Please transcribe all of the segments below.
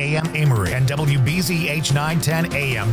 AM Emory and WBZH 910 AM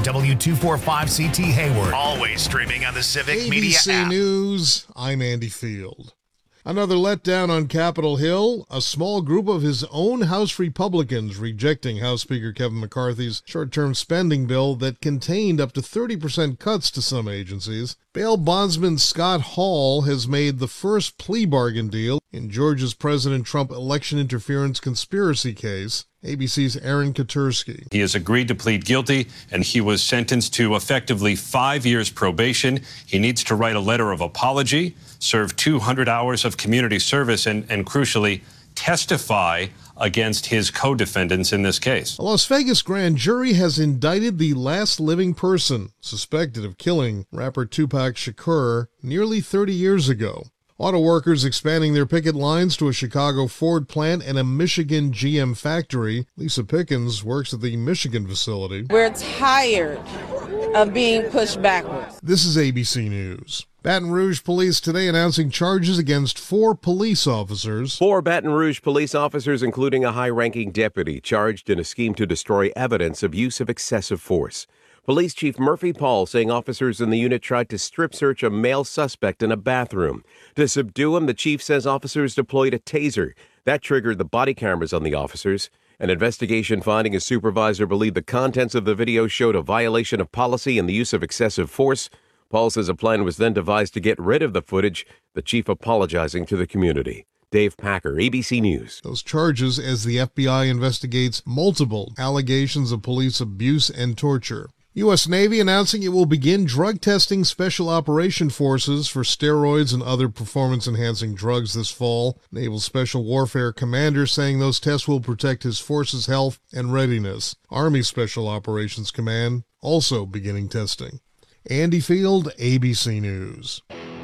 W245CT Hayward. Always streaming on the Civic Media app. ABC News, I'm Andy Field. Another letdown on Capitol Hill, a small group of his own House Republicans rejecting House Speaker Kevin McCarthy's short-term spending bill that contained up to 30% cuts to some agencies. Bail bondsman Scott Hall has made the first plea bargain deal in Georgia's President Trump election interference conspiracy case. ABC's Aaron Katursky. He has agreed to plead guilty, and he was sentenced to effectively 5 years probation. He needs to write a letter of apology, serve 200 hours of community service, and crucially, testify against his co-defendants in this case. A Las Vegas grand jury has indicted the last living person suspected of killing rapper Tupac Shakur nearly 30 years ago. Auto workers expanding their picket lines to a Chicago Ford plant and a Michigan GM factory. Lisa Pickens works at the Michigan facility. We're tired of being pushed backwards. This is ABC News. Baton Rouge police today announcing charges against 4 police officers. 4 Baton Rouge police officers, including a high-ranking deputy, charged in a scheme to destroy evidence of use of excessive force. Police Chief Murphy Paul saying officers in the unit tried to strip search a male suspect in a bathroom. To subdue him, the chief says officers deployed a taser. That triggered the body cameras on the officers. An investigation finding a supervisor believed the contents of the video showed a violation of policy and the use of excessive force. Paul says a plan was then devised to get rid of the footage, the chief apologizing to the community. Dave Packer, ABC News. Those charges as the FBI investigates multiple allegations of police abuse and torture. U.S. Navy announcing it will begin drug testing Special Operation Forces for steroids and other performance-enhancing drugs this fall. Naval Special Warfare Commander saying those tests will protect his force's health and readiness. Army Special Operations Command also beginning testing. Andy Field, ABC News.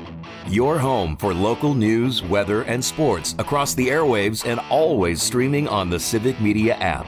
Your home for local news, weather, and sports across the airwaves and always streaming on the Civic Media app.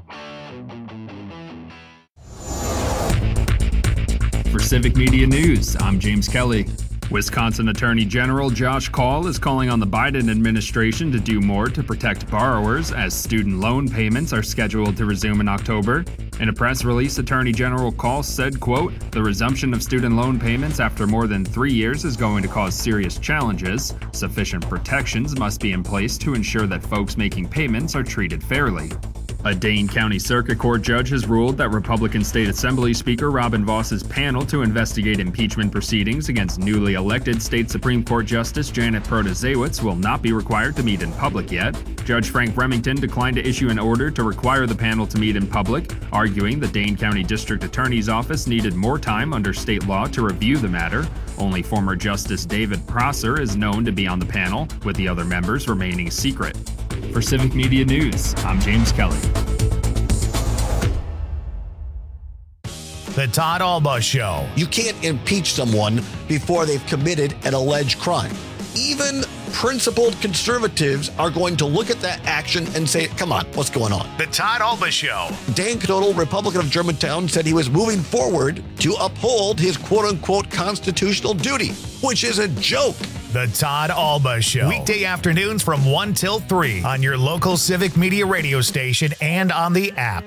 For Civic Media News, I'm James Kelly. Wisconsin Attorney General Josh Kaul is calling on the Biden administration to do more to protect borrowers as student loan payments are scheduled to resume in October. In a press release, Attorney General Kaul said, quote, "The resumption of student loan payments after more than 3 years is going to cause serious challenges. Sufficient protections must be in place to ensure that folks making payments are treated fairly." A Dane County Circuit Court judge has ruled that Republican State Assembly Speaker Robin Voss's panel to investigate impeachment proceedings against newly elected State Supreme Court Justice Janet Protasiewicz will not be required to meet in public yet. Judge Frank Remington declined to issue an order to require the panel to meet in public, arguing the Dane County District Attorney's Office needed more time under state law to review the matter. Only former Justice David Prosser is known to be on the panel, with the other members remaining secret. For Civic Media News, I'm James Kelly. The Todd Alba Show. You can't impeach someone before they've committed an alleged crime. Even principled conservatives are going to look at that action and say, come on, what's going on? The Todd Alba Show. Dan Knodel, Republican of Germantown, said he was moving forward to uphold his quote-unquote constitutional duty, which is a joke. The Todd Alba Show. Weekday afternoons from 1 till 3 on your local Civic Media radio station and on the app.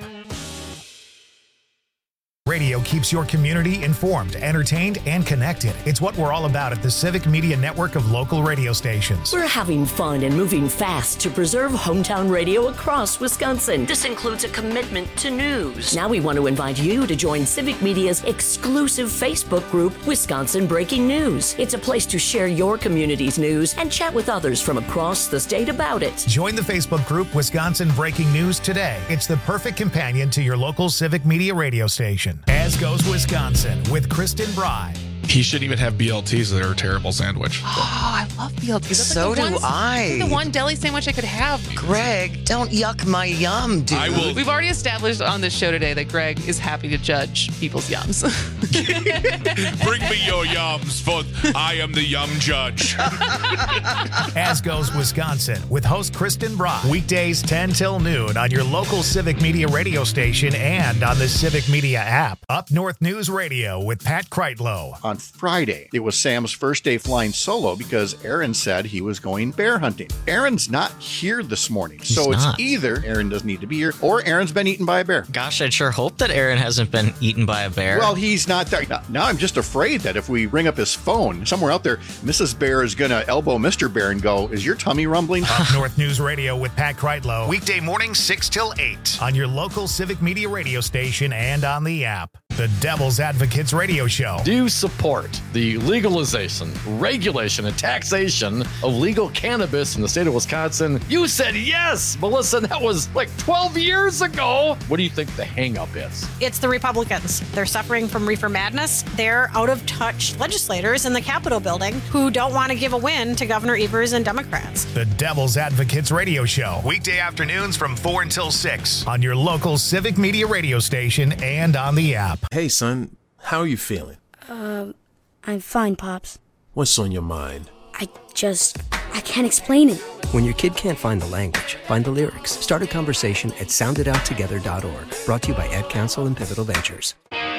Radio keeps your community informed, entertained, and connected. It's what we're all about at the Civic Media network of local radio stations. We're having fun and moving fast to preserve hometown radio across Wisconsin. This includes a commitment to news. Now we want to invite you to join Civic Media's exclusive Facebook group, Wisconsin Breaking News. It's a place to share your community's news and chat with others from across the state about it. Join the Facebook group, Wisconsin Breaking News today. It's the perfect companion to your local Civic Media radio station. As Goes Wisconsin with Kristen Bry. He shouldn't even have BLTs. They're a terrible sandwich. Oh, I love BLTs. That's so like do I. The one deli sandwich I could have. Greg, don't yuck my yum, dude. I will. We've already established on this show today that Greg is happy to judge people's yums. Bring me your yums, for I am the yum judge. As Goes Wisconsin with host Kristen Bry. Weekdays 10 till noon on your local Civic Media radio station and on the Civic Media app. Up North News Radio with Pat Kreitlow. On Friday. It was Sam's first day flying solo because Aaron said he was going bear hunting. Aaron's not here this morning, so it's either Aaron doesn't need to be here or Aaron's been eaten by a bear. Gosh, I'd sure hope that Aaron hasn't been eaten by a bear. Well, he's not there. Now I'm just afraid that if we ring up his phone, somewhere out there, Mrs. Bear is going to elbow Mr. Bear and go, is your tummy rumbling? Up North News Radio with Pat Kreitlow. Weekday mornings 6 till 8 on your local Civic Media radio station and on the app. The Devil's Advocates Radio Show. Do you support the legalization, regulation, and taxation of legal cannabis in the state of Wisconsin? You said yes, Melissa. That was like 12 years ago. What do you think the hang-up is? It's the Republicans. They're suffering from reefer madness. They're out-of-touch legislators in the Capitol building who don't want to give a win to Governor Evers and Democrats. The Devil's Advocates Radio Show. Weekday afternoons from 4 until 6 on your local Civic Media radio station and on the app. Hey, son, how are you feeling? I'm fine, Pops. What's on your mind? I can't explain it. When your kid can't find the language, find the lyrics. Start a conversation at sounditouttogether.org. Brought to you by Ad Council and Pivotal Ventures.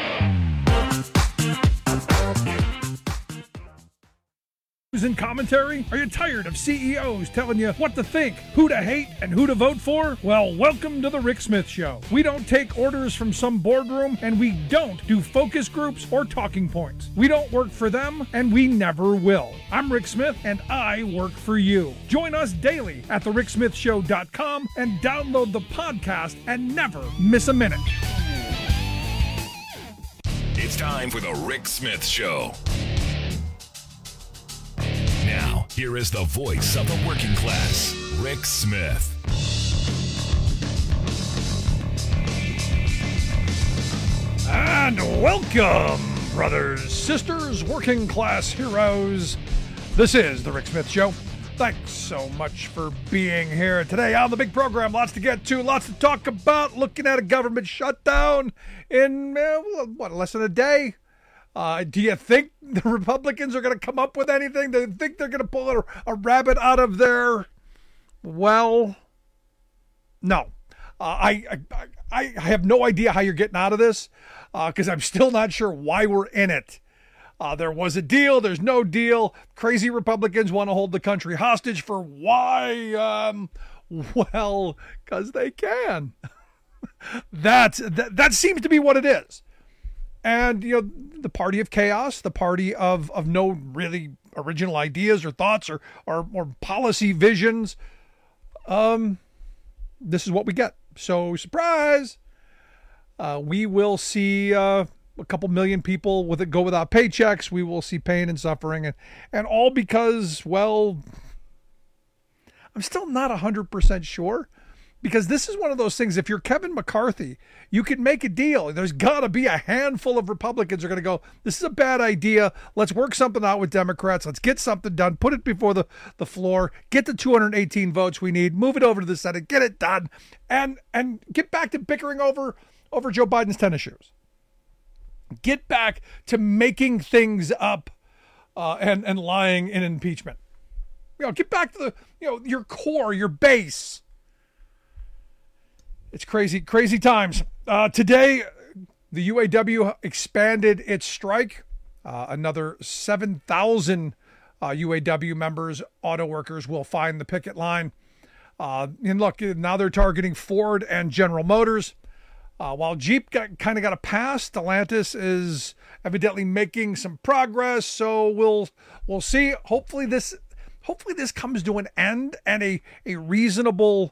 And commentary? Are you tired of CEOs telling you what to think, who to hate, and who to vote for? Well, welcome to the Rick Smith Show. We don't take orders from some boardroom, and we don't do focus groups or talking points. We don't work for them, and we never will. I'm Rick Smith, and I work for you. Join us daily at thericksmithshow.com and download the podcast and never miss a minute. It's time for the Rick Smith Show. Now, here is the voice of the working class, Rick Smith. And welcome, brothers, sisters, working class heroes. This is the Rick Smith Show. Thanks so much for being here today on the big program. Lots to get to, lots to talk about. Looking at a government shutdown in, less than a day? Do you think the Republicans are going to come up with anything? Do you think they're going to pull a rabbit out of their well? No. I have no idea how you're getting out of this because I'm still not sure why we're in it. There was a deal. There's no deal. Crazy Republicans want to hold the country hostage for why? Well, because they can. That seems to be what it is. And, you know, the party of chaos, the party of no really original ideas or thoughts or policy visions. This is what we get. So, surprise! We will see a couple million people go without paychecks. We will see pain and suffering. And all because, well, I'm still not 100% sure. Because this is one of those things, if you're Kevin McCarthy, you can make a deal. There's got to be a handful of Republicans who are going to go, this is a bad idea. Let's work something out with Democrats. Let's get something done. Put it before the floor. Get the 218 votes we need. Move it over to the Senate. Get it done. And get back to bickering over Joe Biden's tennis shoes. Get back to making things up and lying in impeachment. You know, get back to your core, your base. It's crazy times. Today, the UAW expanded its strike. Another 7,000 UAW members, auto workers, will find the picket line. And look, now they're targeting Ford and General Motors. While Jeep kind of got a pass, Stellantis is evidently making some progress. So we'll see. Hopefully this comes to an end and a reasonable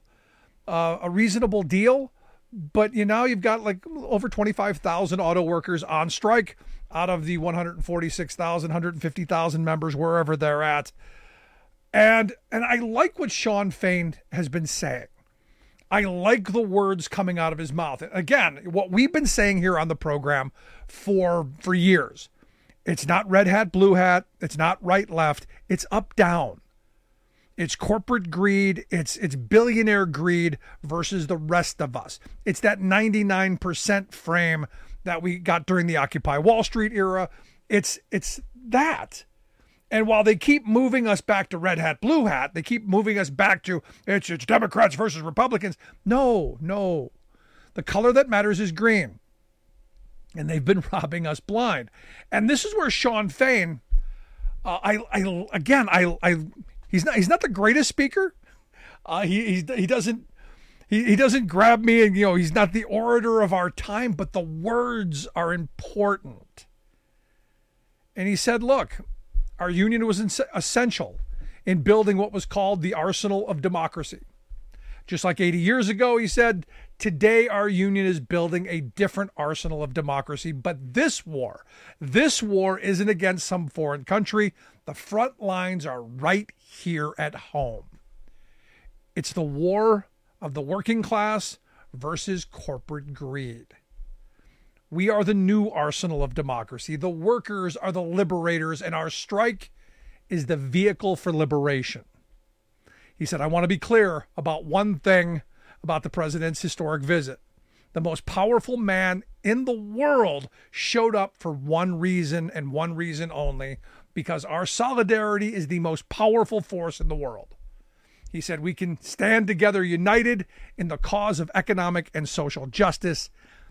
deal. But you've got like over 25,000 auto workers on strike out of the 146,000, 150,000 members, wherever they're at. And I like what Sean Fain has been saying. I like the words coming out of his mouth. Again, what we've been saying here on the program for years. It's not red hat, blue hat. It's not right, left. It's up, down. It's corporate greed. It's billionaire greed versus the rest of us. It's that 99% frame that we got during the Occupy Wall Street era. It's that. And while they keep moving us back to red hat, blue hat, they keep moving us back to it's Democrats versus Republicans. No. The color that matters is green. And they've been robbing us blind. And this is where Sean Fain, he's not the greatest speaker. He doesn't grab me, and he's not the orator of our time, but the words are important. And he said, look, our union was essential in building what was called the arsenal of democracy. Just like 80 years ago, he said, today our union is building a different arsenal of democracy. But this war isn't against some foreign country. The front lines are right here at home. It's the war of the working class versus corporate greed. We are the new arsenal of democracy. The workers are the liberators, and our strike is the vehicle for liberation. He said, I want to be clear about one thing about the president's historic visit. The most powerful man in the world showed up for one reason and one reason only, because our solidarity is the most powerful force in the world. He said, we can stand together united in the cause of economic and social justice.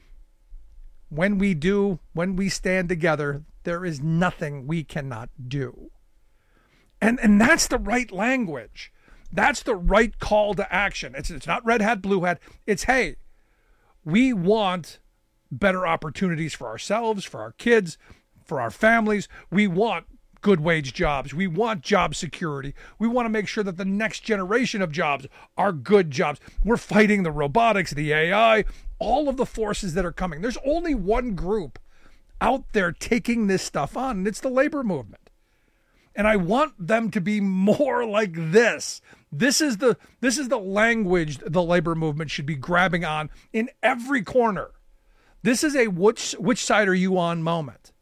When we stand together, there is nothing we cannot do. And that's the right language. That's the right call to action. It's not red hat, blue hat. It's, hey, we want better opportunities for ourselves, for our kids, for our families. We want good wage jobs. We want job security. We want to make sure that the next generation of jobs are good jobs. We're fighting the robotics, the AI, all of the forces that are coming. There's only one group out there taking this stuff on, and it's the labor movement. And I want them to be more like this. This is the language the labor movement should be grabbing on in every corner. This is a which side are you on moment.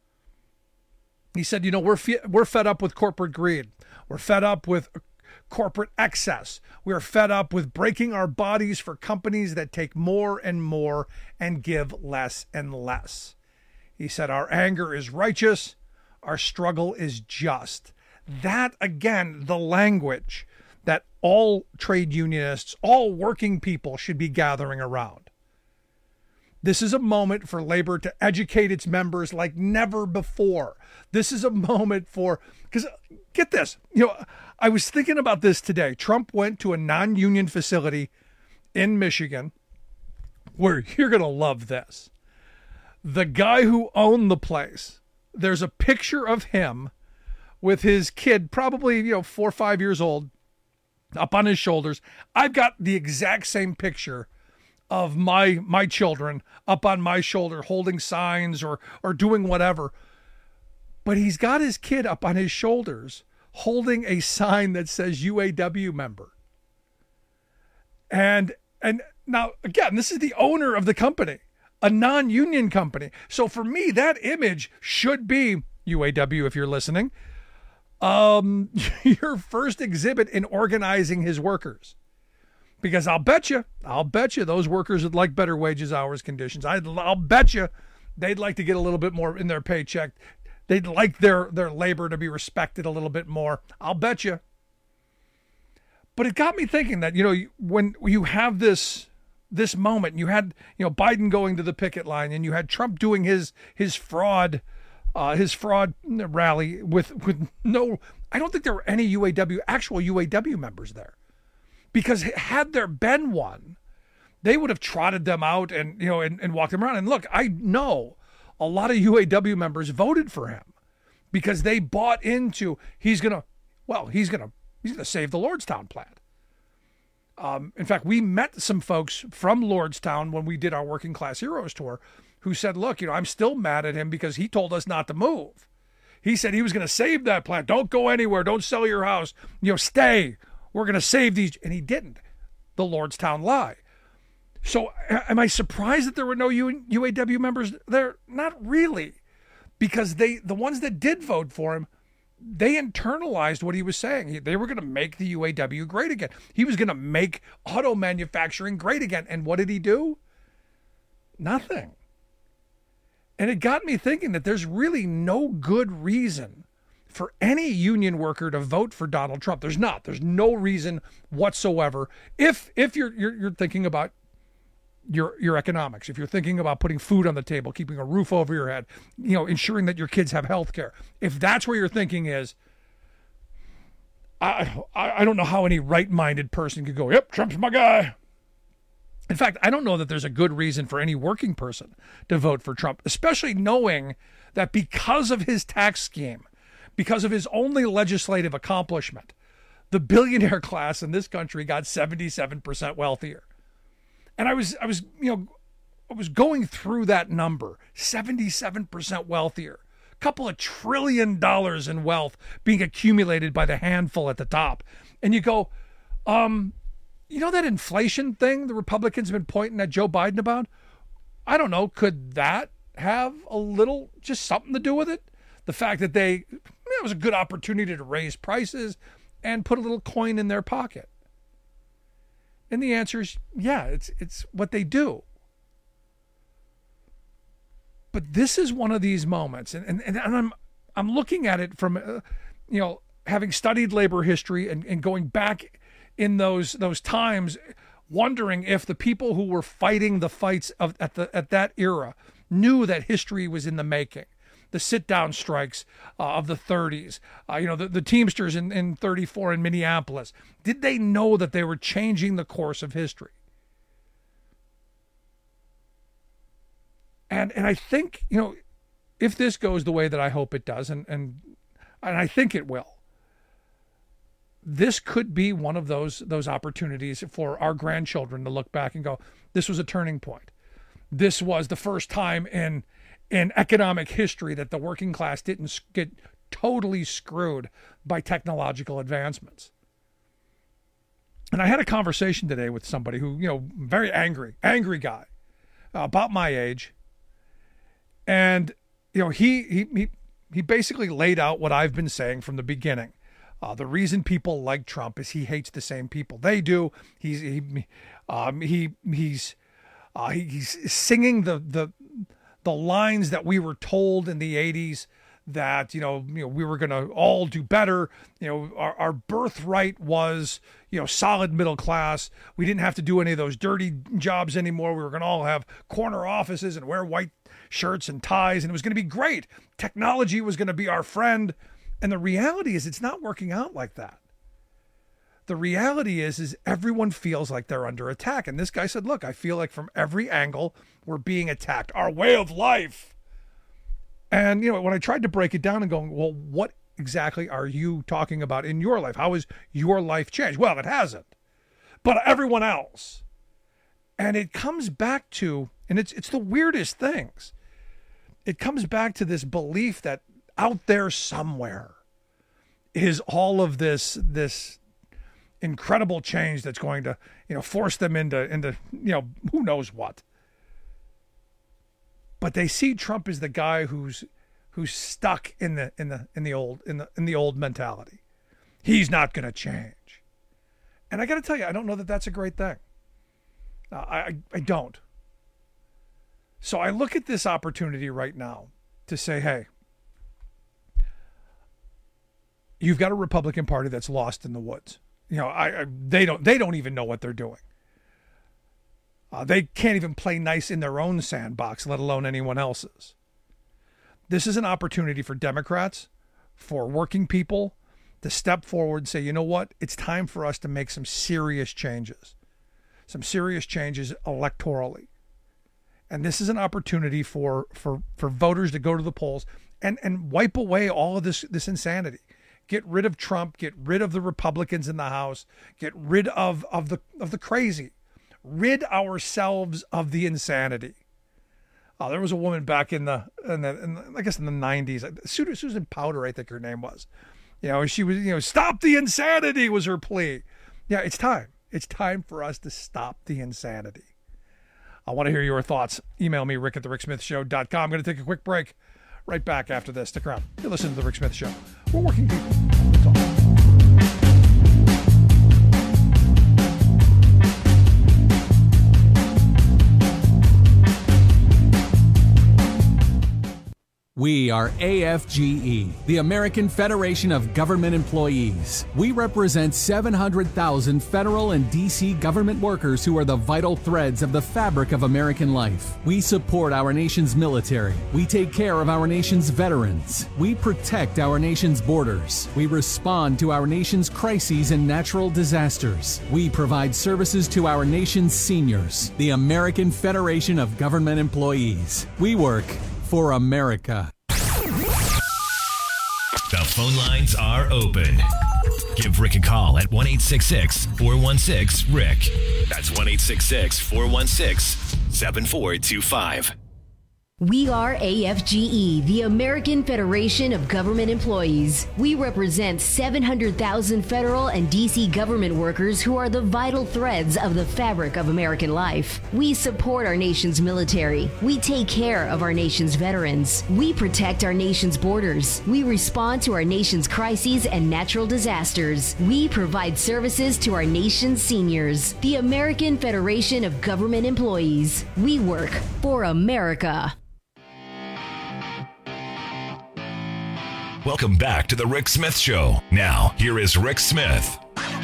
He said, we're fed up with corporate greed. We're fed up with corporate excess. We're fed up with breaking our bodies for companies that take more and more and give less and less. He said, our anger is righteous. Our struggle is just. That, again, the language that all trade unionists, all working people should be gathering around. This is a moment for labor to educate its members like never before. This is a moment because get this, I was thinking about this today. Trump went to a non-union facility in Michigan where you're going to love this. The guy who owned the place, there's a picture of him with his kid, probably, 4 or 5 years old, up on his shoulders. I've got the exact same picture of my children up on my shoulder holding signs or doing whatever. But he's got his kid up on his shoulders holding a sign that says UAW member. And now, again, this is the owner of the company, a non-union company. So for me, that image should be, UAW if you're listening, your first exhibit in organizing his workers. Because I'll bet you those workers would like better wages, hours, conditions. I'll bet you they'd like to get a little bit more in their paycheck. They'd like their labor to be respected a little bit more. I'll bet you. But it got me thinking that, when you have this moment, and you had, Biden going to the picket line, and you had Trump doing his fraud rally with no, I don't think there were any actual UAW members there. Because had there been one, they would have trotted them out and walked them around. And look, I know a lot of UAW members voted for him because they bought into he's gonna save the Lordstown plant. In fact, we met some folks from Lordstown when we did our Working Class Heroes tour who said, look, I'm still mad at him because he told us not to move. He said he was going to save that plant. Don't go anywhere. Don't sell your house. Stay. We're going to save these. And he didn't. The Lordstown lie. So am I surprised that there were no UAW members there? Not really. Because the ones that did vote for him, they internalized what he was saying. They were going to make the UAW great again. He was going to make auto manufacturing great again. And what did he do? Nothing. And it got me thinking that there's really no good reason for any union worker to vote for Donald Trump. There's no reason whatsoever. If you're thinking about your economics, if you're thinking about putting food on the table, keeping a roof over your head, ensuring that your kids have health care, if that's where your thinking is, I don't know how any right-minded person could go, yep, Trump's my guy. In fact, I don't know that there's a good reason for any working person to vote for Trump, especially knowing that because of his tax scheme, because of his only legislative accomplishment, the billionaire class in this country got 77% wealthier. And I was going through that number, 77% wealthier. Couple of $1 trillion in wealth being accumulated by the handful at the top. And you go, that inflation thing the Republicans have been pointing at Joe Biden about? I don't know. Could that have a little, just something to do with it? The fact that it was a good opportunity to raise prices and put a little coin in their pocket. And the answer is, yeah, it's what they do. But this is one of these moments, and I'm looking at it from, having studied labor history and going back in those times, wondering if the people who were fighting the fights at that era knew that history was in the making. The sit-down strikes of the 30s, the Teamsters in 34 in Minneapolis. Did they know that they were changing the course of history? And I think, if this goes the way that I hope it does, and I think it will, this could be one of those opportunities for our grandchildren to look back and go, this was a turning point. This was the first time in economic history that the working class didn't get totally screwed by technological advancements. And I had a conversation today with somebody who, very angry guy, about my age. And, he basically laid out what I've been saying from the beginning. The reason people like Trump is he hates the same people they do. He's singing the lines that we were told in the 80s that, we were going to all do better. Our birthright was, solid middle class. We didn't have to do any of those dirty jobs anymore. We were going to all have corner offices and wear white shirts and ties, and it was going to be great. Technology was going to be our friend. And the reality is it's not working out like that. The reality is everyone feels like they're under attack. And this guy said, look, I feel like from every angle we're being attacked. Our way of life. And, when I tried to break it down and going, well, what exactly are you talking about in your life? How has your life changed? Well, it hasn't. But everyone else. And it comes back to, and it's the weirdest things. It comes back to this belief that out there somewhere is all of this incredible change that's going to, force them into who knows what. But they see Trump as the guy who's stuck in the old mentality. He's not going to change. And I got to tell you, I don't know that that's a great thing. I don't. So I look at this opportunity right now to say, hey, you've got a Republican Party that's lost in the woods. They don't even know what they're doing. They can't even play nice in their own sandbox, let alone anyone else's. This is an opportunity for Democrats, for working people, to step forward and say, you know what? It's time for us to make some serious changes electorally. And this is an opportunity for voters to go to the polls and wipe away all of this insanity. Get rid of Trump, get rid of the Republicans in the House, get rid of the crazy, rid ourselves of the insanity. There was a woman back in the 90s, Susan Powder, I think her name was. She was, stop the insanity was her plea. Yeah, it's time. It's time for us to stop the insanity. I want to hear your thoughts. Email me, rick@thericksmithshow.com. I'm going to take a quick break. Right back after this. Stick around. You're listening to The Rick Smith Show. We're working people. That's all. We are AFGE, the American Federation of Government Employees. We represent 700,000 federal and D.C. government workers who are the vital threads of the fabric of American life. We support our nation's military. We take care of our nation's veterans. We protect our nation's borders. We respond to our nation's crises and natural disasters. We provide services to our nation's seniors. The American Federation of Government Employees. We work for America. The phone lines are open. Give Rick a call at 1-866-416-RICK. That's 1-866-416-7425. We are AFGE, the American Federation of Government Employees. We represent 700,000 federal and D.C. government workers who are the vital threads of the fabric of American life. We support our nation's military. We take care of our nation's veterans. We protect our nation's borders. We respond to our nation's crises and natural disasters. We provide services to our nation's seniors. The American Federation of Government Employees. We work for America. Welcome back to the Rick Smith Show. Now, here is Rick Smith.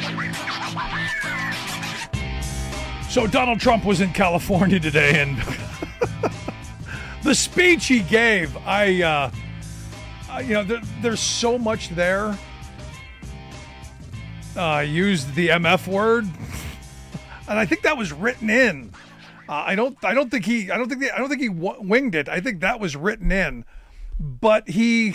So Donald Trump was in California today, and the speech he gave, there's so much there. Used the MF word, and I think that was written in. I don't think he winged it. I think that was written in, but he.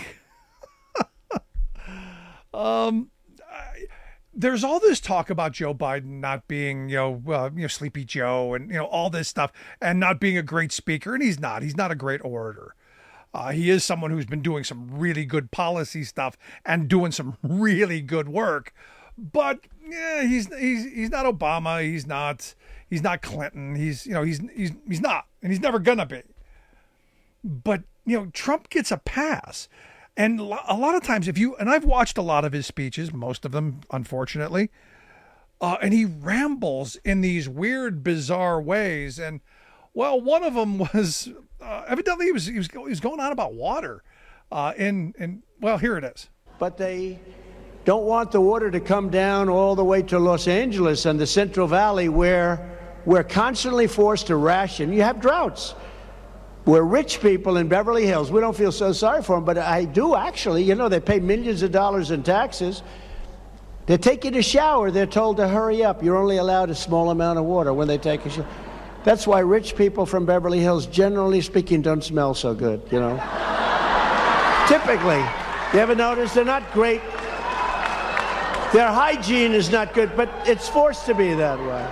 There's all this talk about Joe Biden not being, Sleepy Joe and, all this stuff and not being a great speaker. And he's not a great orator. He is someone who's been doing some really good policy stuff and doing some really good work. But yeah, he's not Obama. He's not Clinton. He's not, and he's never gonna be. But, Trump gets a pass. And a lot of times and I've watched a lot of his speeches, most of them, unfortunately, and he rambles in these weird, bizarre ways. And, well, one of them was, evidently he was going on about water. Well, here it is. But they don't want the water to come down all the way to Los Angeles and the Central Valley, where we're constantly forced to ration. You have droughts. We're rich people in Beverly Hills. We don't feel so sorry for them, but I do actually. They pay millions of dollars in taxes. They're taking a shower. They're told to hurry up. You're only allowed a small amount of water when they take a shower. That's why rich people from Beverly Hills, generally speaking, don't smell so good, Typically. You ever notice? They're not great. Their hygiene is not good, but it's forced to be that way.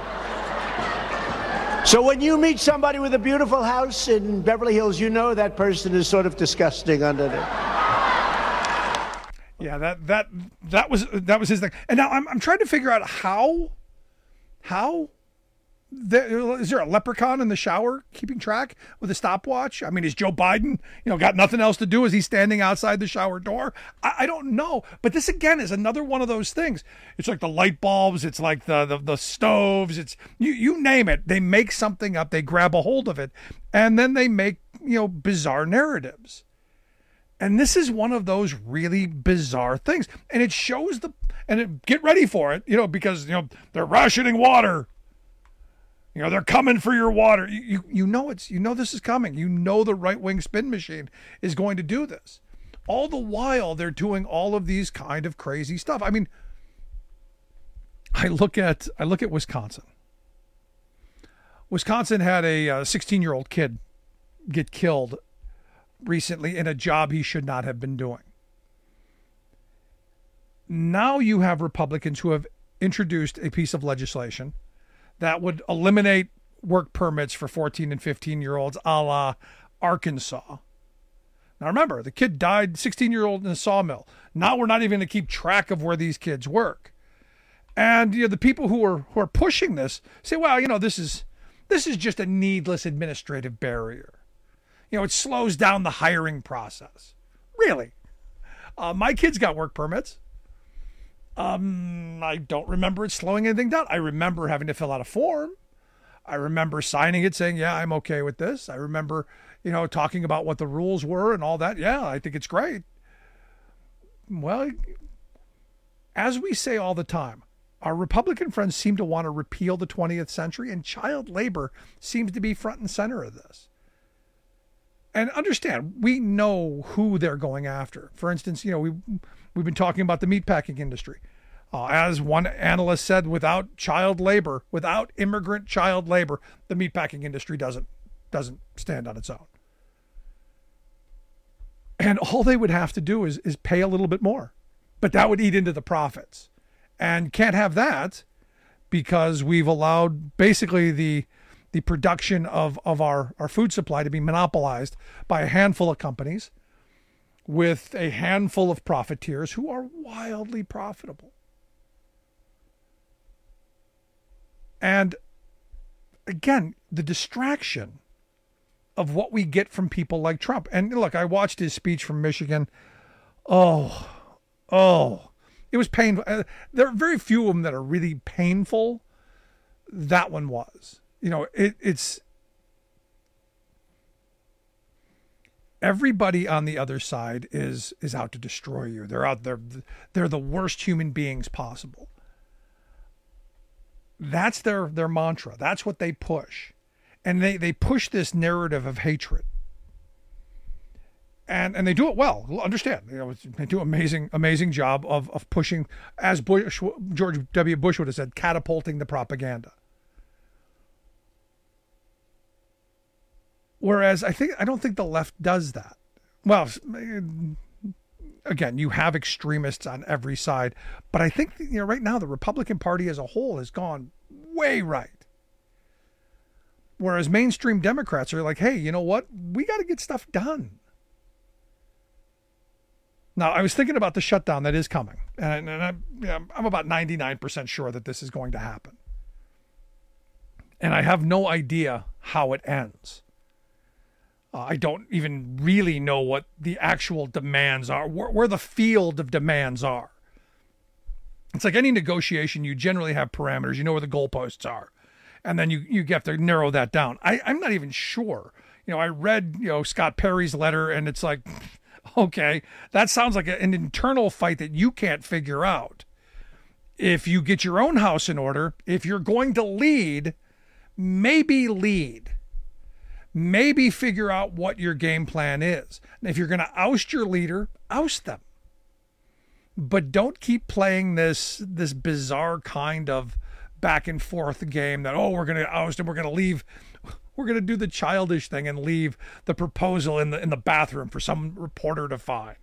So when you meet somebody with a beautiful house in Beverly Hills, that person is sort of disgusting underneath. Yeah, that was his thing. And now I'm trying to figure out how is there a leprechaun in the shower keeping track with a stopwatch? I mean, is Joe Biden, got nothing else to do? Is he standing outside the shower door? I don't know. But this, again, is another one of those things. It's like the light bulbs. It's like the stoves. It's you name it. They make something up. They grab a hold of it. And then they make, bizarre narratives. And this is one of those really bizarre things. And it shows get ready for it, because, they're rationing water. They're coming for your water. This is coming. The right-wing spin machine is going to do this. All the while, they're doing all of these kind of crazy stuff. I mean, I look at Wisconsin. Wisconsin had a 16-year-old kid get killed recently in a job he should not have been doing. Now you have Republicans who have introduced a piece of legislation that would eliminate work permits for 14 and 15-year-olds a la Arkansas. Now remember, the kid died, 16-year-old in a sawmill. Now we're not even going to keep track of where these kids work. And the people who are pushing this say, well, this is just a needless administrative barrier. It slows down the hiring process. Really? My kids got work permits. I don't remember it slowing anything down. I remember having to fill out a form. I remember signing it saying, yeah, I'm okay with this. I remember, talking about what the rules were and all that. Yeah, I think it's great. Well, as we say all the time, our Republican friends seem to want to repeal the 20th century, and child labor seems to be front and center of this. And understand, we know who they're going after. For instance, we've been talking about the meatpacking industry. As one analyst said, without child labor, without immigrant child labor, the meatpacking industry doesn't stand on its own. And all they would have to do is pay a little bit more. But that would eat into the profits. And can't have that because we've allowed basically the production of our food supply to be monopolized by a handful of companies with a handful of profiteers who are wildly profitable. And again, the distraction of what we get from people like Trump. And look, I watched his speech from Michigan. Oh, it was painful. There are very few of them that are really painful. That one was. It's everybody on the other side is out to destroy you. They're out there. They're the worst human beings possible. That's their mantra. That's what they push. And they push this narrative of hatred. And they do it well. Understand, they do an amazing job of pushing, as George W. Bush would have said, catapulting the propaganda. Whereas I don't think the left does that. Well, again, you have extremists on every side, but I think right now the Republican Party as a whole has gone way right. Whereas mainstream Democrats are like, hey, you know what? We got to get stuff done. Now, I was thinking about the shutdown that is coming, and I'm about 99% sure that this is going to happen. And I have no idea how it ends. I don't even really know what the actual demands are, where the field of demands are. It's like any negotiation, you generally have parameters. You know where the goalposts are. And then you have to narrow that down. I'm not even sure. I read, Scott Perry's letter, and it's like, okay, that sounds like an internal fight that you can't figure out. If you get your own house in order, if you're going to lead. Maybe figure out what your game plan is. And if you're going to oust your leader, oust them. But don't keep playing this bizarre kind of back and forth game that, we're going to oust him, we're going to leave. We're going to do the childish thing and leave the proposal in the bathroom for some reporter to find.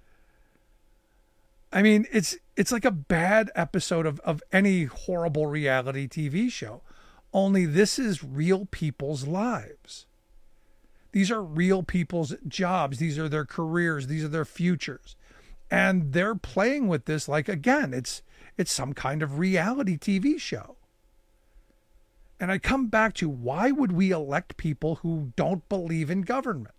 I mean, it's like a bad episode of any horrible reality TV show. Only this is real people's lives. These are real people's jobs. These are their careers. These are their futures. And they're playing with this like, again, it's some kind of reality TV show. And I come back to, why would we elect people who don't believe in government?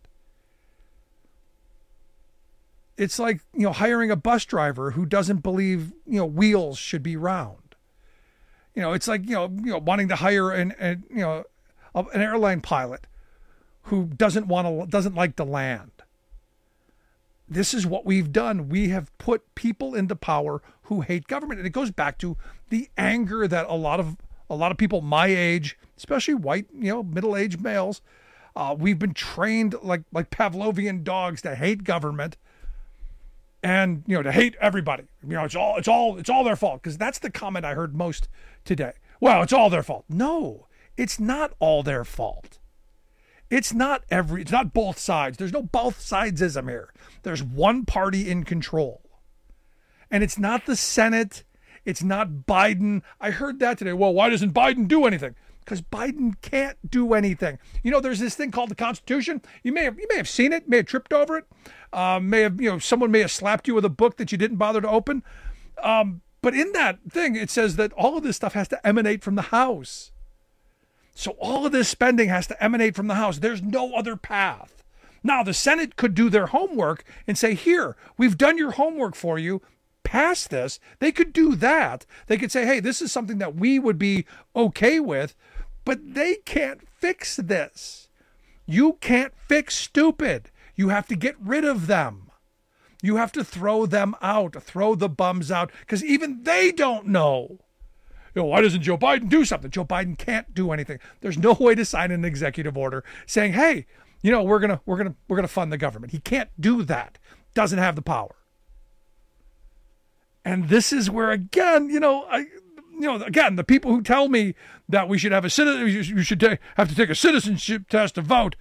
It's like, hiring a bus driver who doesn't believe, wheels should be round. It's like, wanting to hire an airline pilot who doesn't like to land. This is what we've done. We have put people into power who hate government. And it goes back to the anger that a lot of people my age, especially white, middle-aged males, we've been trained like Pavlovian dogs to hate government and, to hate everybody. It's all their fault, because that's the comment I heard most today. Well, it's all their fault. No, it's not all their fault. It's not both sides. There's no both sidesism here. There's one party in control. And it's not the Senate. It's not Biden. I heard that today. Well, why doesn't Biden do anything? Because Biden can't do anything. There's this thing called the Constitution. You may have seen it, may have tripped over it. Someone may have slapped you with a book that you didn't bother to open. But in that thing, it says that all of this stuff has to emanate from the House. So all of this spending has to emanate from the House. There's no other path. Now, the Senate could do their homework and say, here, we've done your homework for you. Pass this. They could do that. They could say, hey, this is something that we would be okay with. But they can't fix this. You can't fix stupid. You have to get rid of them. You have to throw them out, throw the bums out, because even they don't know. Why doesn't Joe Biden do something? Joe Biden can't do anything. There's no way to sign an executive order saying, hey, we're gonna fund the government. He can't do that. Doesn't have the power. And this is where, again, again, the people who tell me that we should have have to take a citizenship test to vote.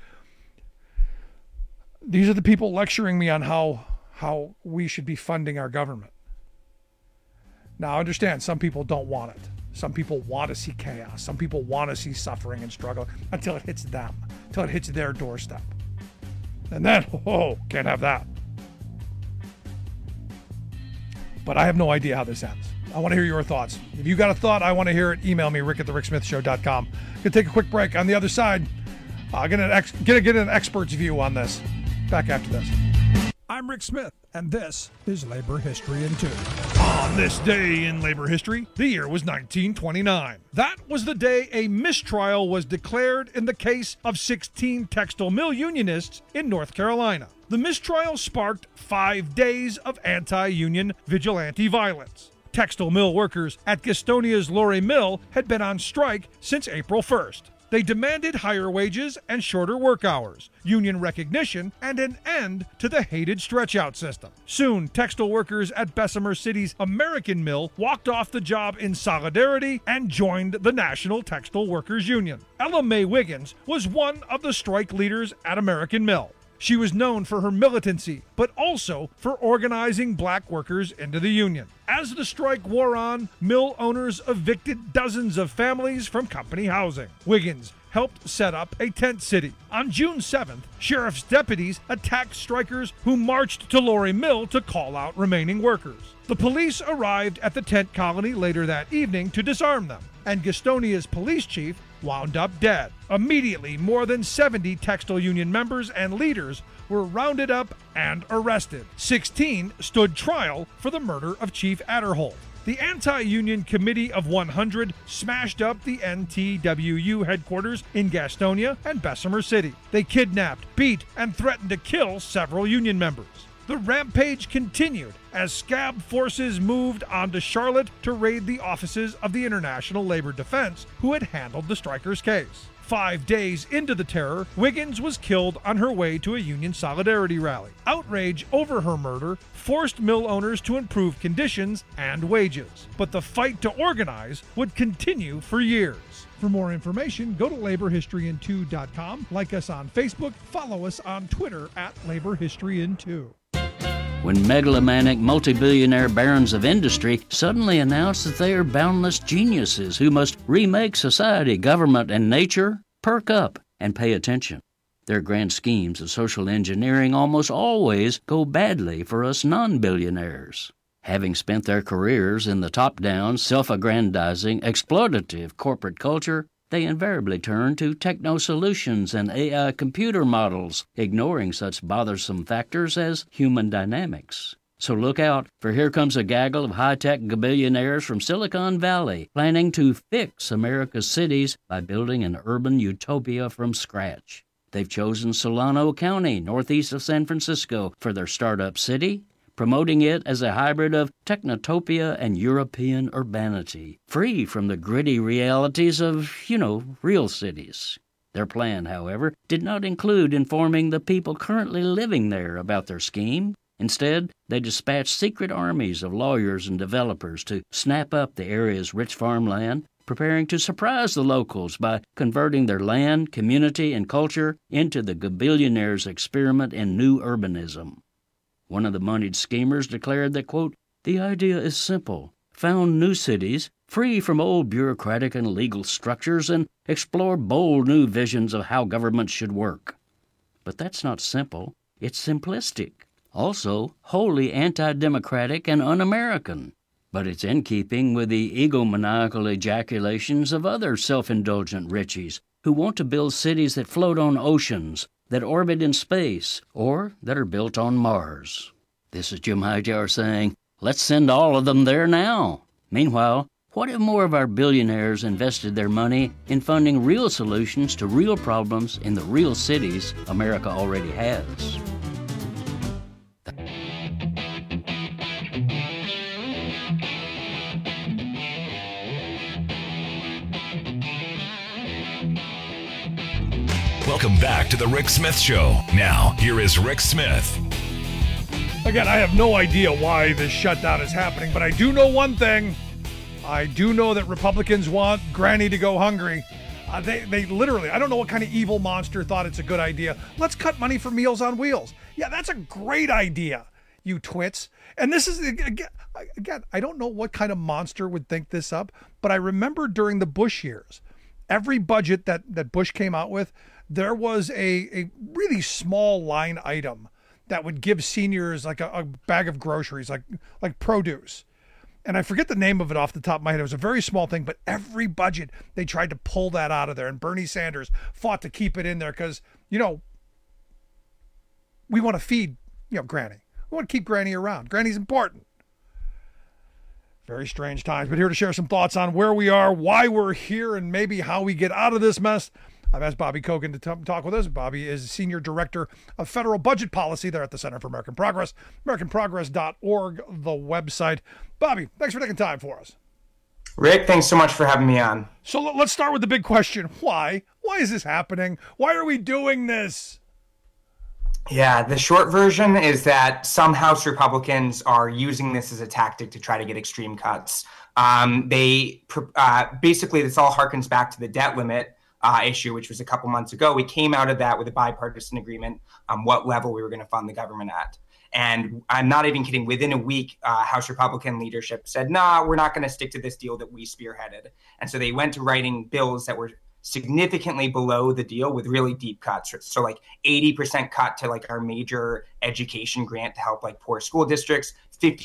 These are the people lecturing me on how we should be funding our government. Now, I understand some people don't want it. Some people want to see chaos. Some people want to see suffering and struggle until it hits them, until it hits their doorstep. And then, can't have that. But I have no idea how this ends. I want to hear your thoughts. If you got a thought, I want to hear it. Email me, rick@thericksmithshow.com. Going to take a quick break. On the other side, get an expert's view on this. Back after this. I'm Rick Smith, and this is Labor History in 2. On this day in labor history, the year was 1929. That was the day a mistrial was declared in the case of 16 textile mill unionists in North Carolina. The mistrial sparked 5 days of anti-union vigilante violence. Textile mill workers at Gastonia's Lorry Mill had been on strike since April 1st. They demanded higher wages and shorter work hours, union recognition, and an end to the hated stretch-out system. Soon, textile workers at Bessemer City's American Mill walked off the job in solidarity and joined the National Textile Workers Union. Ella Mae Wiggins was one of the strike leaders at American Mill. She was known for her militancy, but also for organizing black workers into the union. As the strike wore on, mill owners evicted dozens of families from company housing. Wiggins helped set up a tent city. On June 7th, sheriff's deputies attacked strikers who marched to Lorry Mill to call out remaining workers. The police arrived at the tent colony later that evening to disarm them, and Gastonia's police chief wound up dead. Immediately, more than 70 textile union members and leaders were rounded up and arrested. 16 stood trial for the murder of Chief Adderholt. The Anti-Union Committee of 100 smashed up the NTWU headquarters in Gastonia and Bessemer City. They kidnapped, beat, and threatened to kill several union members. The rampage continued as scab forces moved onto Charlotte to raid the offices of the International Labor Defense, who had handled the strikers' case. 5 days into the terror, Wiggins was killed on her way to a union solidarity rally. Outrage over her murder forced mill owners to improve conditions and wages. But the fight to organize would continue for years. For more information, go to laborhistoryin2.com, like us on Facebook, follow us on Twitter @LaborHistoryIn2. When megalomaniac multi-billionaire barons of industry suddenly announce that they are boundless geniuses who must remake society, government, and nature, perk up and pay attention. Their grand schemes of social engineering almost always go badly for us non-billionaires. Having spent their careers in the top-down, self-aggrandizing, exploitative corporate culture, they invariably turn to techno-solutions and AI computer models, ignoring such bothersome factors as human dynamics. So look out, for here comes a gaggle of high-tech billionaires from Silicon Valley planning to fix America's cities by building an urban utopia from scratch. They've chosen Solano County, northeast of San Francisco, for their startup city, promoting it as a hybrid of technotopia and European urbanity, free from the gritty realities of, real cities. Their plan, however, did not include informing the people currently living there about their scheme. Instead, they dispatched secret armies of lawyers and developers to snap up the area's rich farmland, preparing to surprise the locals by converting their land, community, and culture into the billionaires' experiment in new urbanism. One of the moneyed schemers declared that, quote, "The idea is simple. Found new cities, free from old bureaucratic and legal structures, and explore bold new visions of how government should work." But that's not simple. It's simplistic. Also, wholly anti-democratic and un-American. But it's in keeping with the egomaniacal ejaculations of other self-indulgent richies who want to build cities that float on oceans, that orbit in space, or that are built on Mars. This is Jim Hightower saying, let's send all of them there now. Meanwhile, What if more of our billionaires invested their money in funding real solutions to real problems in the real cities America already has? Welcome back to the Rick Smith Show. Now, here is Rick Smith. Again, I have no idea why this shutdown is happening, but I do know one thing. I do know that Republicans want Granny to go hungry. They literally, I don't know what kind of evil monster thought it's a good idea. Let's cut money for Meals on Wheels. Yeah, that's a great idea, you twits. And this is, again, I don't know what kind of monster would think this up, but I remember during the Bush years, every budget that Bush came out with, there was a really small line item that would give seniors like a bag of groceries, like produce. And I forget the name of it off the top of my head. It was a very small thing, but every budget they tried to pull that out of there. And Bernie Sanders fought to keep it in there because, we want to feed, Granny. We want to keep Granny around. Granny's important. Very strange times, but here to share some thoughts on where we are, why we're here, and maybe how we get out of this mess. I've asked Bobby Kogan to talk with us. Bobby is Senior Director of Federal Budget Policy there at the Center for American Progress, AmericanProgress.org, the website. Bobby, thanks for taking time for us. Rick, thanks so much for having me on. So let's start with the big question. Why? Why is this happening? Why are we doing this? Yeah, the short version is that some House Republicans are using this as a tactic to try to get extreme cuts. Basically, this all harkens back to the debt limit issue, which was a couple months ago. We came out of that with a bipartisan agreement on what level we were going to fund the government at. And I'm not even kidding. Within a week, House Republican leadership said, nah, we're not going to stick to this deal that we spearheaded. And so they went to writing bills that were significantly below the deal with really deep cuts. So like 80% cut to like our major education grant to help like poor school districts,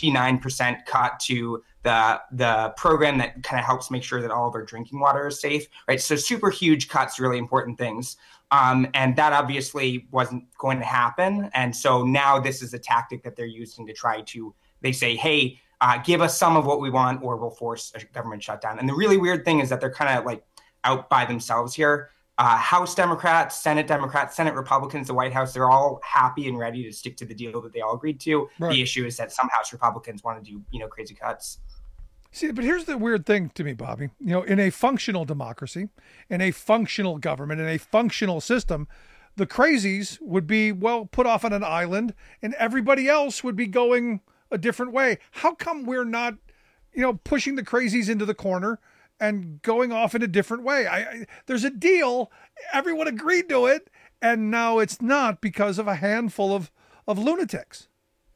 59% cut to the program that kind of helps make sure that all of our drinking water is safe, right? So super huge cuts, really important things. And that obviously wasn't going to happen. And so now this is a tactic that they're using to try to, they say, hey, give us some of what we want or we'll force a government shutdown. And the really weird thing is that they're kind of like out by themselves here. House Democrats, Senate Republicans, the White House, they're all happy and ready to stick to the deal that they all agreed to. Right. The issue is that some House Republicans want to do, crazy cuts. See, but here's the weird thing to me, Bobby. In a functional democracy, in a functional government, in a functional system, the crazies would be, put off on an island and everybody else would be going a different way. How come we're not, pushing the crazies into the corner and going off in a different way? There's a deal. Everyone agreed to it. And now it's not because of a handful of lunatics.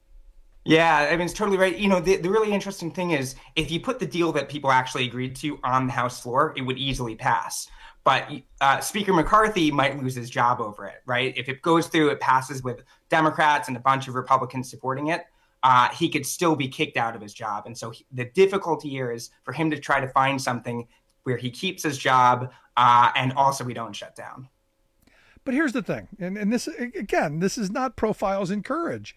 Yeah, I mean, it's totally right. The really interesting thing is if you put the deal that people actually agreed to on the House floor, it would easily pass. But Speaker McCarthy might lose his job over it, right? If it goes through, it passes with Democrats and a bunch of Republicans supporting it, he could still be kicked out of his job. And so the difficulty here is for him to try to find something where he keeps his job and also we don't shut down. But here's the thing. And this, again, this is not profiles in courage.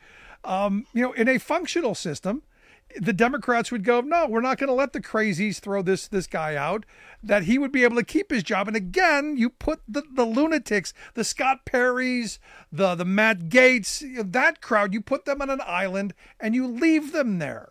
In a functional system, the Democrats would go, no, we're not going to let the crazies throw this guy out, that he would be able to keep his job. And again, you put the lunatics, the Scott Perrys, the Matt Gaetz, that crowd, you put them on an island and you leave them there.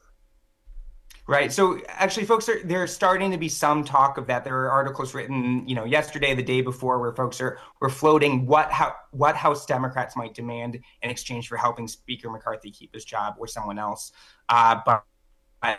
Right. So actually, folks, there's starting to be some talk of that. There are articles written, yesterday, the day before, where folks were floating what House Democrats might demand in exchange for helping Speaker McCarthy keep his job or someone else. But I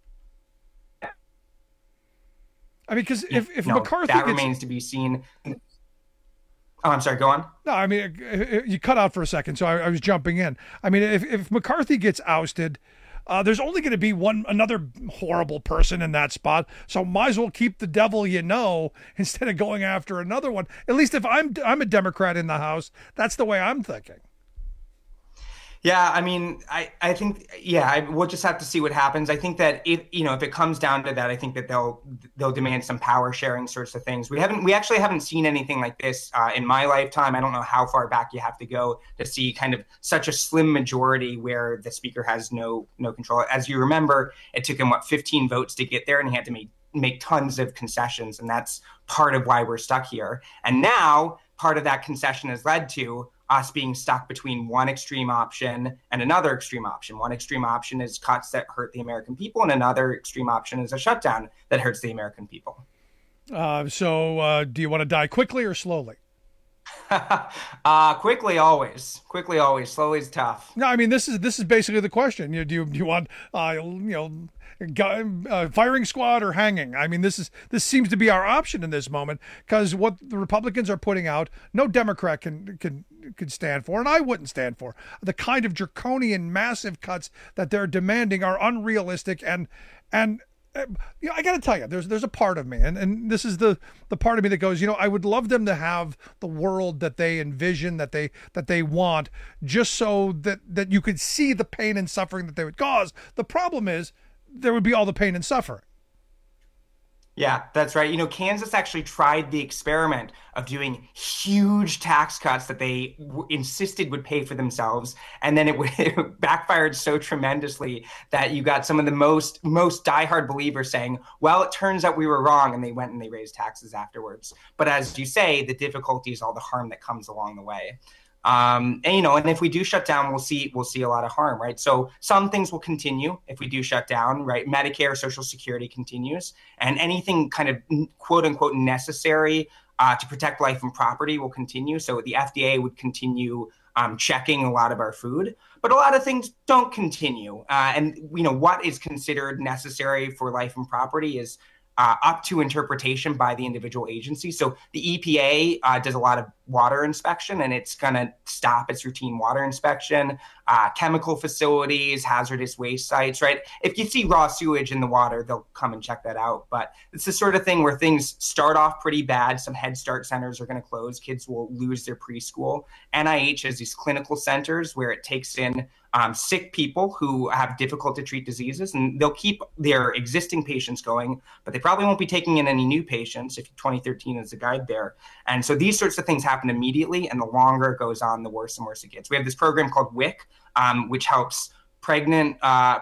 mean, because if McCarthy that remains to be seen. Oh, I'm sorry. Go on. No, I mean, you cut out for a second, so I was jumping in. I mean, if McCarthy gets ousted, there's only going to be another horrible person in that spot. So might as well keep the devil instead of going after another one. At least if I'm a Democrat in the House, that's the way I'm thinking. Yeah, I mean, I think, we'll just have to see what happens. I think that if it comes down to that, I think that they'll demand some power sharing sorts of things. We actually haven't seen anything like this in my lifetime. I don't know how far back you have to go to see kind of such a slim majority where the speaker has no control. As you remember, it took him 15 votes to get there, and he had to make make tons of concessions, and that's part of why we're stuck here. And now part of that concession has led to us being stuck between one extreme option and another extreme option. One extreme option is cuts that hurt the American people, and another extreme option is a shutdown that hurts the American people. So do you want to die quickly or slowly? Quickly, always. Quickly, always. Slowly is tough. No, I mean, this is basically the question. Do you want firing squad or hanging? I mean, this seems to be our option in this moment, because what the Republicans are putting out, no Democrat can stand for, and I wouldn't stand for. The kind of draconian, massive cuts that they're demanding are unrealistic, and I got to tell you, there's a part of me, and this is the part of me that goes, I would love them to have the world that they envision, that they want, just so that you could see the pain and suffering that they would cause. The problem is there would be all the pain and suffering. Yeah, that's right. Kansas actually tried the experiment of doing huge tax cuts that they insisted would pay for themselves. And then it backfired so tremendously that you got some of the most diehard believers saying, well, it turns out we were wrong. And they went and they raised taxes afterwards. But as you say, the difficulty is all the harm that comes along the way. And if we do shut down, we'll see a lot of harm, right? So some things will continue if we do shut down, right? Medicare, Social Security continues, and anything kind of quote unquote necessary to protect life and property will continue. So the FDA would continue checking a lot of our food, but a lot of things don't continue. And what is considered necessary for life and property is up to interpretation by the individual agency. So the EPA does a lot of water inspection, and it's going to stop its routine water inspection. Chemical facilities, hazardous waste sites, right? If you see raw sewage in the water, they'll come and check that out. But it's the sort of thing where things start off pretty bad. Some Head Start centers are going to close. Kids will lose their preschool. NIH has these clinical centers where it takes in sick people who have difficult to treat diseases, and they'll keep their existing patients going, but they probably won't be taking in any new patients if 2013 is the guide there. And so these sorts of things happen immediately, and the longer it goes on, the worse and worse it gets. We have this program called WIC, which helps pregnant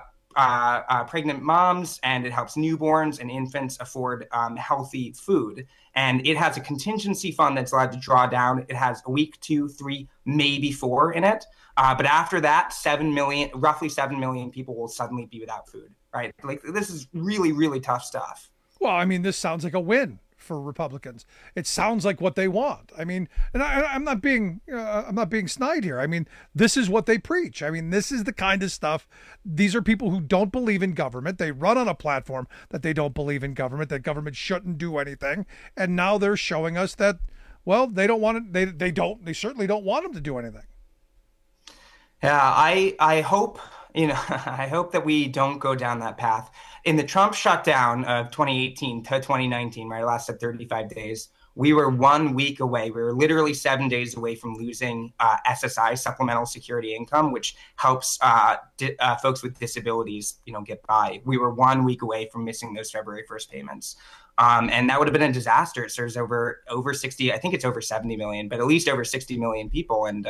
moms, and it helps newborns and infants afford healthy food. And it has a contingency fund that's allowed to draw down. It has a week, 2, 3, maybe 4 in it. But after that, roughly 7 million people will suddenly be without food, right? Like, this is really, really tough stuff. Well, I mean, this sounds like a win for Republicans. It sounds like what they want. I mean, and I'm not being snide here. I mean, this is what they preach. I mean, this is the kind of stuff. These are people who don't believe in government. They run on a platform that they don't believe in government, that government shouldn't do anything. And now they're showing us that, well, they don't want it. They certainly don't want them to do anything. Yeah, I hope, I hope that we don't go down that path. In the Trump shutdown of 2018 to 2019, right, it lasted 35 days. We were 1 week away. We were literally 7 days away from losing SSI, supplemental security income, which helps folks with disabilities, get by. We were 1 week away from missing those February 1st payments. And that would have been a disaster. So there's over 60, I think it's over 70 million, but at least over 60 million people. And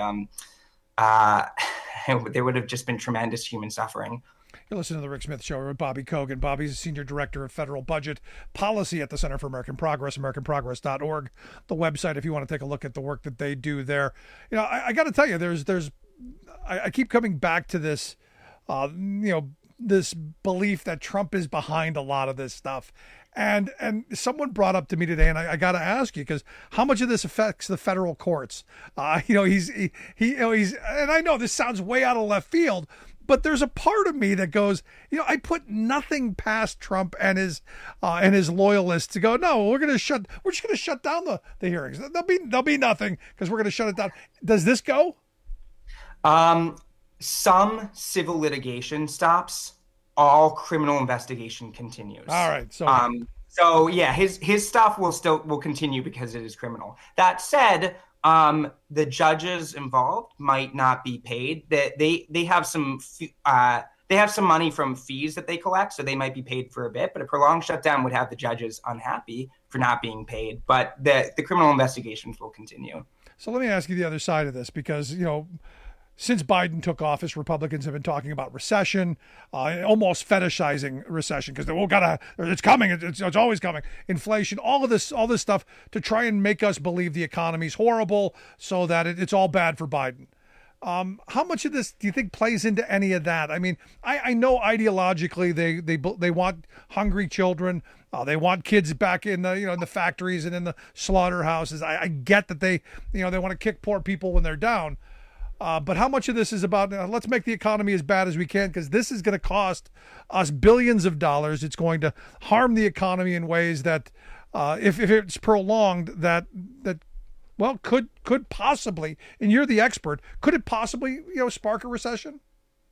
there would have just been tremendous human suffering. You're listening to The Rick Smith Show with Bobby Kogan. Bobby's a Senior Director of Federal Budget Policy at the Center for American Progress, AmericanProgress.org, the website if you want to take a look at the work that they do there. I got to tell you, I keep coming back to this, this belief that Trump is behind a lot of this stuff. And someone brought up to me today, and I got to ask you, because how much of this affects the federal courts? He's and I know this sounds way out of left field, but there's a part of me that goes, I put nothing past Trump and his loyalists to go, no, we're just going to shut down the hearings. There'll be nothing because we're going to shut it down. Does this go? Some civil litigation stops. All criminal investigation continues. All right. So yeah, his stuff will continue because it is criminal. That said, the judges involved might not be paid. They have some money from fees that they collect, so they might be paid for a bit. But a prolonged shutdown would have the judges unhappy for not being paid. But the criminal investigations will continue. So let me ask you the other side of this, because since Biden took office, Republicans have been talking about recession, almost fetishizing recession because it's coming, it's always coming. Inflation, all this stuff to try and make us believe the economy's horrible, so that it's all bad for Biden. How much of this do you think plays into any of that? I mean, I know ideologically they want hungry children. They want kids back in the in the factories and in the slaughterhouses. I get that they want to kick poor people when they're down. But how much of this is about let's make the economy as bad as we can, because this is going to cost us billions of dollars. It's going to harm the economy in ways that, if it's prolonged, that could possibly, and you're the expert, could it possibly spark a recession?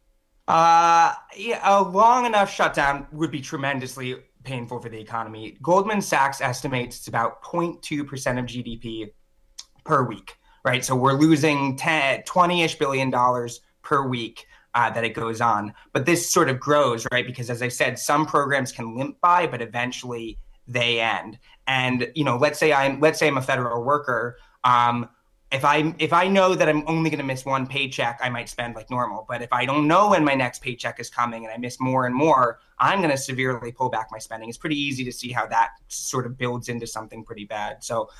A long enough shutdown would be tremendously painful for the economy. Goldman Sachs estimates it's about 0.2% of GDP per week. Right, so we're losing $20-ish billion per week that it goes on. But this sort of grows, right? Because as I said, some programs can limp by, but eventually they end. And let's say I'm a federal worker. If I know that I'm only going to miss one paycheck, I might spend like normal. But if I don't know when my next paycheck is coming and I miss more and more, I'm going to severely pull back my spending. It's pretty easy to see how that sort of builds into something pretty bad. So.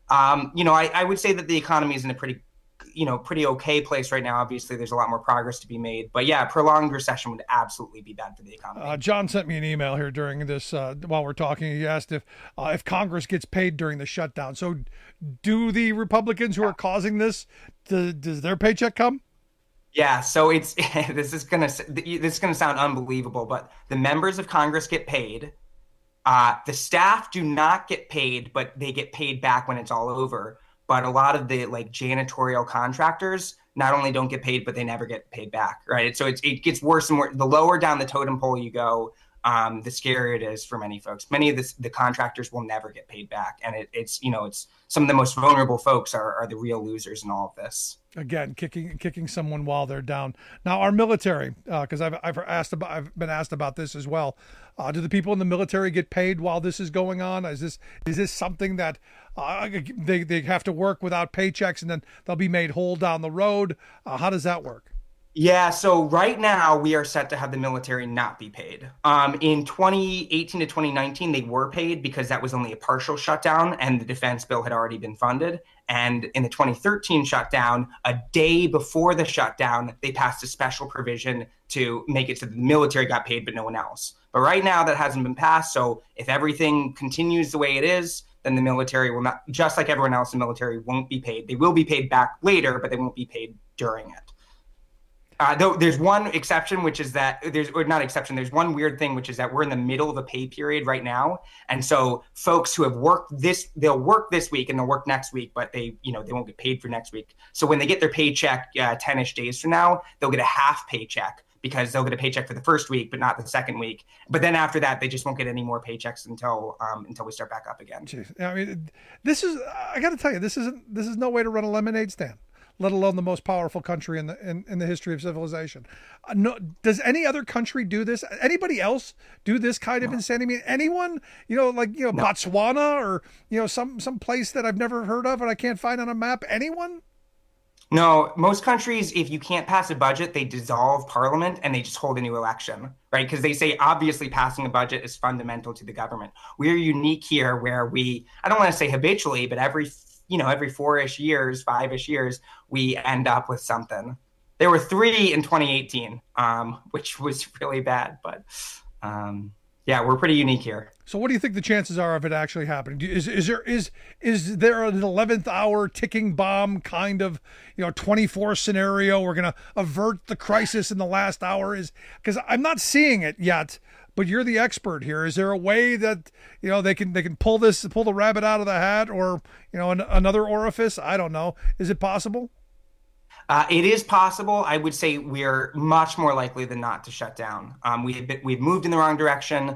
I would say that the economy is in a pretty okay place right now. Obviously, there's a lot more progress to be made. But yeah, prolonged recession would absolutely be bad for the economy. John sent me an email here during this, while we're talking. He asked if Congress gets paid during the shutdown. So do the Republicans who are causing this, does their paycheck come? Yeah, so it's this is gonna sound unbelievable, but the members of Congress get paid. The staff do not get paid, but they get paid back when it's all over. But a lot of the janitorial contractors not only don't get paid, but they never get paid back, right? So it gets worse and worse. The lower down the totem pole you go, the scarier it is for many folks. Many of the contractors will never get paid back, and it's some of the most vulnerable folks are the real losers in all of this. Again, kicking someone while they're down. Now, our military, because I've been asked about this as well. Do the people in the military get paid while this is going on? Is this something that they have to work without paychecks and then they'll be made whole down the road? How does that work? Yeah, so right now we are set to have the military not be paid. In 2018 to 2019, they were paid because that was only a partial shutdown and the defense bill had already been funded. And in the 2013 shutdown, a day before the shutdown, they passed a special provision to make it so the military got paid, but no one else. But right now that hasn't been passed. So if everything continues the way it is, then the military will not, just like everyone else, the military won't be paid. They will be paid back later, but they won't be paid during it. Though there's one exception, which is that there's one weird thing, which is that we're in the middle of a pay period right now. And so folks who have worked they'll work this week and they'll work next week, but they won't get paid for next week. So when they get their paycheck 10-ish days from now, they'll get a half paycheck because they'll get a paycheck for the first week, but not the second week. But then after that, they just won't get any more paychecks until we start back up again. Jeez. I mean, I got to tell you, this is no way to run a lemonade stand, let alone the most powerful country in the history of civilization. No, does any other country do this? Anybody else do this kind of insanity? I mean, anyone, no. Botswana or, some place that I've never heard of and I can't find on a map? Anyone? No, most countries, if you can't pass a budget, they dissolve parliament and they just hold a new election, right? Because they say, obviously, passing a budget is fundamental to the government. We're unique here where I don't want to say habitually, but every 4-ish years, 5-ish years, we end up with something. There were 3 in 2018, which was really bad. But we're pretty unique here. So what do you think the chances are of it actually happening? Is there an 11th hour ticking bomb kind of 24 scenario? We're going to avert the crisis in the last hour? Because I'm not seeing it yet. But you're the expert here. Is there a way that they can pull the rabbit out of the hat, or another orifice? I don't know. Is it possible? It is possible. I would say we're much more likely than not to shut down. We've moved in the wrong direction.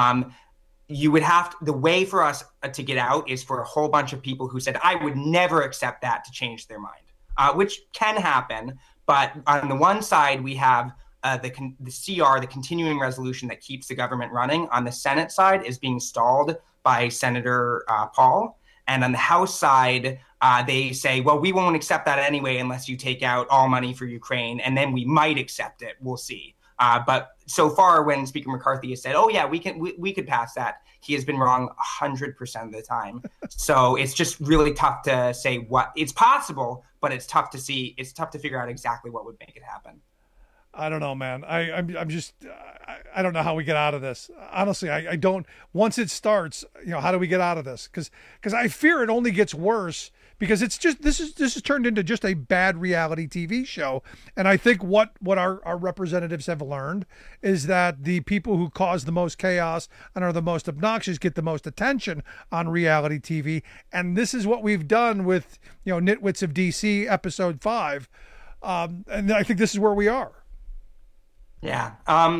The way for us to get out is for a whole bunch of people who said, I would never accept that, to change their mind, which can happen. But on the one side, we have the CR, the continuing resolution that keeps the government running. On the Senate side is being stalled by Senator Paul. And on the House side, they say, well, we won't accept that anyway unless you take out all money for Ukraine, and then we might accept it. We'll see. But so far, when Speaker McCarthy has said, oh, yeah, we could pass that, he has been wrong 100% of the time. So it's just really tough to say what it's possible, but it's tough to see. It's tough to figure out exactly what would make it happen. I don't know, man. I'm just I don't know how we get out of this. Honestly, I don't. Once it starts, how do we get out of this? Because I fear it only gets worse. Because it's just this is turned into just a bad reality TV show. And I think what our representatives have learned is that the people who cause the most chaos and are the most obnoxious get the most attention on reality TV. And this is what we've done with Nitwits of DC episode 5. And I think this is where we are. Yeah.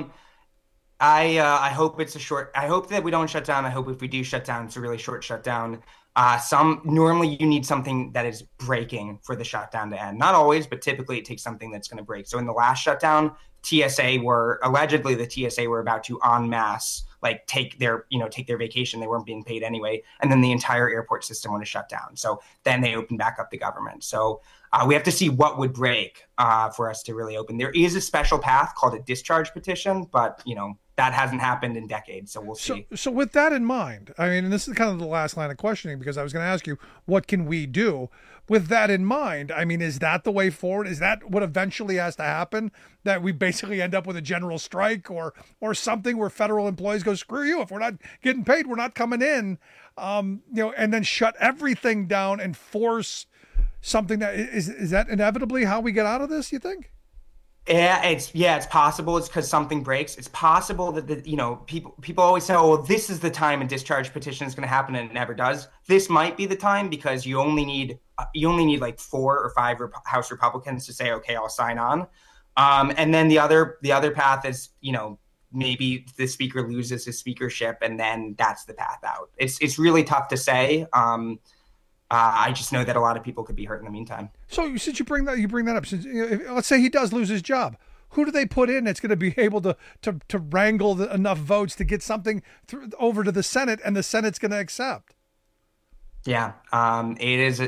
I hope it's I hope that we don't shut down. I hope if we do shut down, it's a really short shutdown. Normally you need something that is breaking for the shutdown to end. Not always, but typically it takes something that's going to break. So in the last shutdown, allegedly the TSA were about to en masse, like take their vacation. They weren't being paid anyway. And then the entire airport system would have shut down. So then they opened back up the government. So we have to see what would break for us to really open. There is a special path called a discharge petition, but that hasn't happened in decades, so we'll see. So with that in mind, I mean, and this is kind of the last line of questioning, because I was going to ask you, what can we do? With that in mind, I mean, is that the way forward? Is that what eventually has to happen? That we basically end up with a general strike or something where federal employees go, screw you, if we're not getting paid, we're not coming in, and then shut everything down and force something that is that inevitably how we get out of this, you think? Yeah, it's possible. It's because something breaks. It's possible that people always say, "Oh, well, this is the time a discharge petition is going to happen," and it never does. This might be the time, because you only need like 4 or 5 House Republicans to say, "Okay, I'll sign on." And then the other path is, maybe the speaker loses his speakership, and then that's the path out. It's really tough to say. I just know that a lot of people could be hurt in the meantime. So since you bring that up, since let's say he does lose his job, who do they put in that's going to be able to wrangle enough votes to get something over to the Senate, and the Senate's going to accept? Yeah, it is.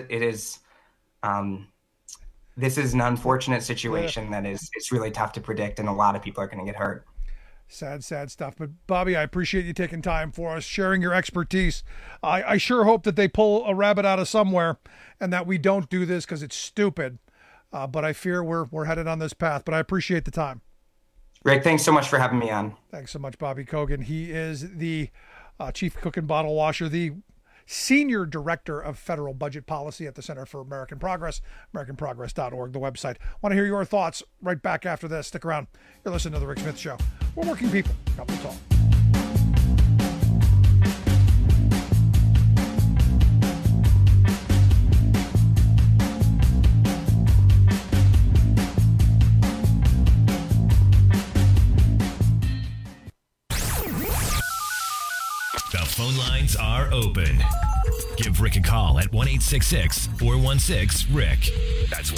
This is an unfortunate situation that it's really tough to predict, and a lot of people are going to get hurt. Sad stuff. But Bobby, I appreciate you taking time for us, sharing your expertise. I sure hope that they pull a rabbit out of somewhere and that we don't do this, because it's stupid. But I fear we're headed on this path. But I appreciate the time. Rick, thanks so much for having me on. Thanks so much, Bobby Kogan. He is the chief cook and bottle washer, the Senior Director of Federal Budget Policy at the Center for American Progress, AmericanProgress.org, the website. Want to hear your thoughts right back after this. Stick around. You're listening to The Rick Smith Show. We're working people. Couple talk. The phone lines are open. Give Rick a call at 1-866-416-RICK. That's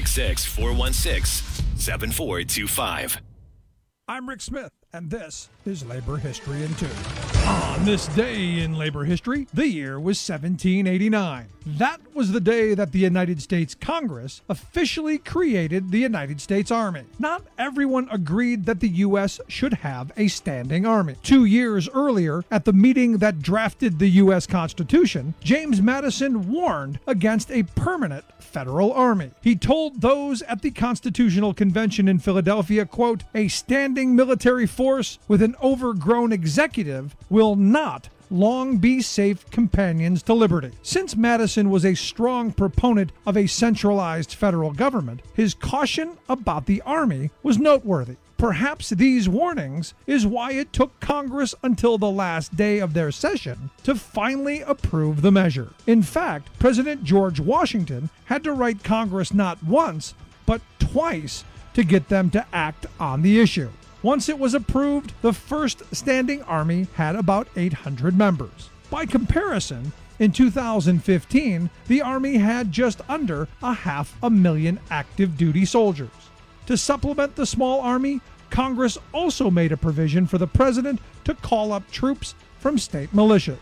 1-866-416-7425. I'm Rick Smith, and this is Labor History in 2. On this day in labor history, the year was 1789. That was the day that the United States Congress officially created the United States Army. Not everyone agreed that the U.S. should have a standing army. 2 years earlier, at the meeting that drafted the U.S. Constitution, James Madison warned against a permanent federal army. He told those at the Constitutional Convention in Philadelphia, quote, "A standing military force with an overgrown executive will not long be safe companions to liberty." Since Madison was a strong proponent of a centralized federal government, his caution about the Army was noteworthy. Perhaps these warnings is why it took Congress until the last day of their session to finally approve the measure. In fact, President George Washington had to write Congress not once, but twice to get them to act on the issue. Once it was approved, the first standing army had about 800 members. By comparison, in 2015, the Army had just under 500,000 active duty soldiers. To supplement the small army, Congress also made a provision for the president to call up troops from state militias.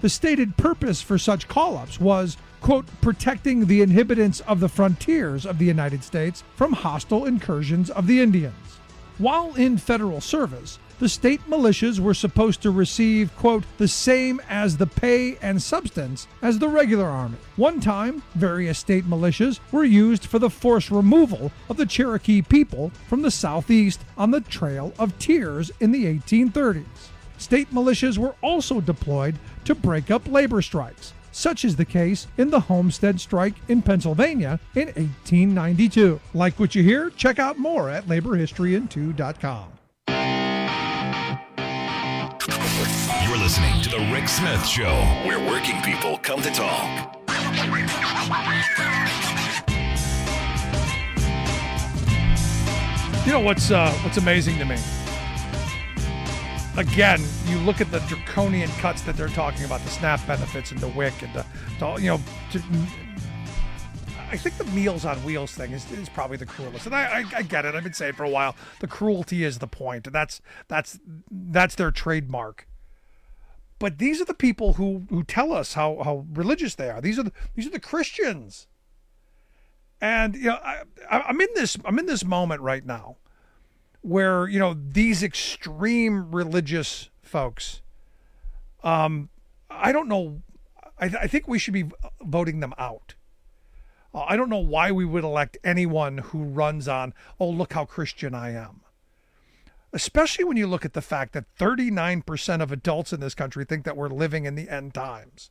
The stated purpose for such call-ups was, quote, protecting the inhabitants of the frontiers of the United States from hostile incursions of the Indians. While in federal service, the state militias were supposed to receive, quote, the same as the pay and substance as the regular army. One time, various state militias were used for the forced removal of the Cherokee people from the southeast on the Trail of Tears in the 1830s. State militias were also deployed to break up labor strikes. Such is the case in the Homestead Strike in Pennsylvania in 1892. Like what you hear? Check out more at laborhistoryin2.com. You're listening to The Rick Smith Show, where working people come to talk. You know what's amazing to me? Again, you look at the draconian cuts that they're talking about, the SNAP benefits and the WIC and I think the Meals on Wheels thing is probably the cruelest. And I get it. I've been saying for a while, the cruelty is the point. That's their trademark. But these are the people who tell us how religious they are. These are the Christians. And I'm in this moment right now where, these extreme religious folks, I don't know, I think we should be voting them out. I don't know why we would elect anyone who runs on, oh, look how Christian I am. Especially when you look at the fact that 39% of adults in this country think that we're living in the end times.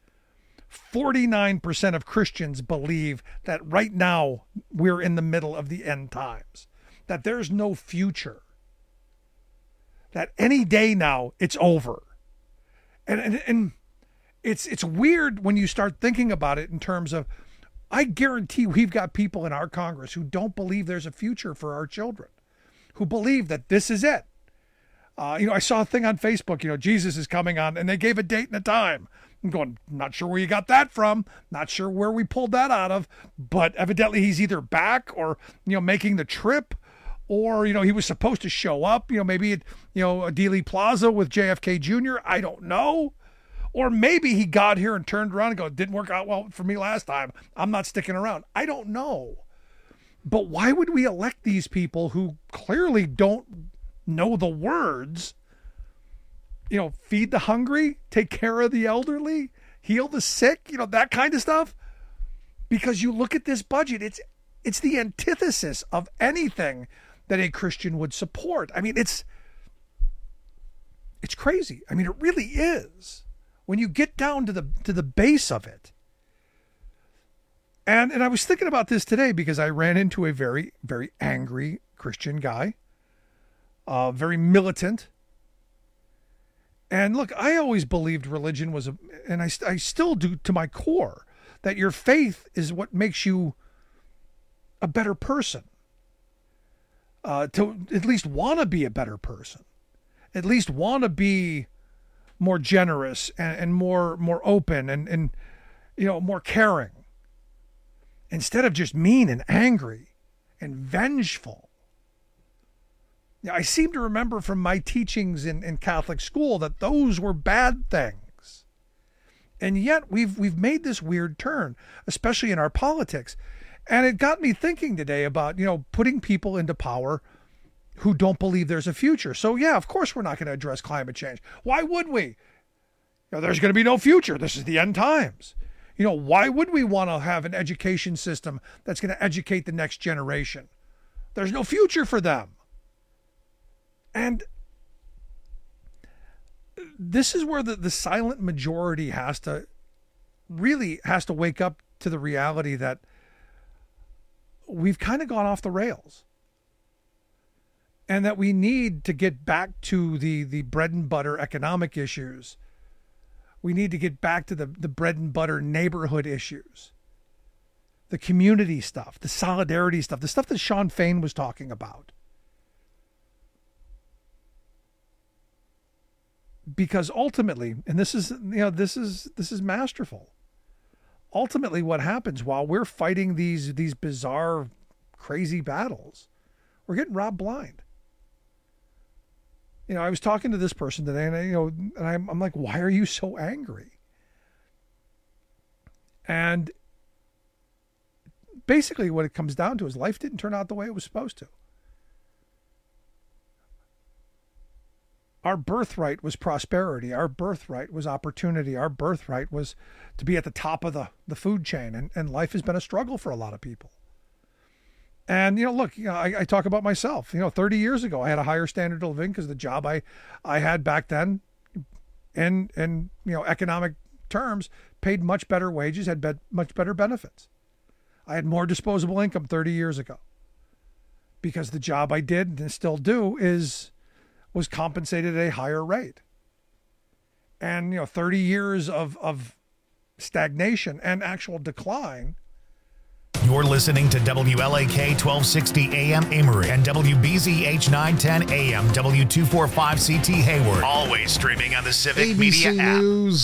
49% of Christians believe that right now we're in the middle of the end times. That there's no future, that any day now it's over. And it's weird when you start thinking about it in terms of, I guarantee we've got people in our Congress who don't believe there's a future for our children, who believe that this is it. I saw a thing on Facebook, Jesus is coming on, and they gave a date and a time. I'm going, not sure where you got that from, not sure where we pulled that out of, but evidently he's either back or, making the trip. Or, he was supposed to show up, maybe at, Dealey Plaza with JFK Jr. I don't know. Or maybe he got here and turned around and go, it didn't work out well for me last time. I'm not sticking around. I don't know. But why would we elect these people who clearly don't know the words? Feed the hungry, take care of the elderly, heal the sick, that kind of stuff. Because you look at this budget, it's the antithesis of anything that a Christian would support. I mean, it's crazy. I mean, it really is. When you get down to the base of it. And I was thinking about this today because I ran into a very, very angry Christian guy, very militant. And look, I always believed religion was and I still do to my core, that your faith is what makes you a better person. To at least want to be a better person, at least want to be more generous and more open and more caring, instead of just mean and angry and vengeful. I seem to remember from my teachings in Catholic school that those were bad things, and yet we've made this weird turn, especially in our politics. And it got me thinking today about, putting people into power who don't believe there's a future. So, yeah, of course we're not going to address climate change. Why would we? There's going to be no future. This is the end times. Why would we want to have an education system that's going to educate the next generation? There's no future for them. And this is where the silent majority has to wake up to the reality that we've kind of gone off the rails, and that we need to get back to the bread and butter economic issues. We need to get back to the bread and butter neighborhood issues, the community stuff, the solidarity stuff, the stuff that Sean Fain was talking about. Because ultimately, and this is masterful. Ultimately, what happens while we're fighting these bizarre, crazy battles, we're getting robbed blind. I was talking to this person today, and I'm like, why are you so angry? And basically what it comes down to is life didn't turn out the way it was supposed to. Our birthright was prosperity. Our birthright was opportunity. Our birthright was to be at the top of the food chain. And life has been a struggle for a lot of people. And, look, I talk about myself. 30 years ago, I had a higher standard of living because the job I had back then in economic terms paid much better wages, had much better benefits. I had more disposable income 30 years ago because the job I did and still do was compensated at a higher rate. And, 30 years of stagnation and actual decline. You're listening to WLAK 1260 AM Amory and WBZH 910 AM W245CT Hayward. Always streaming on the Civic ABC Media app. News.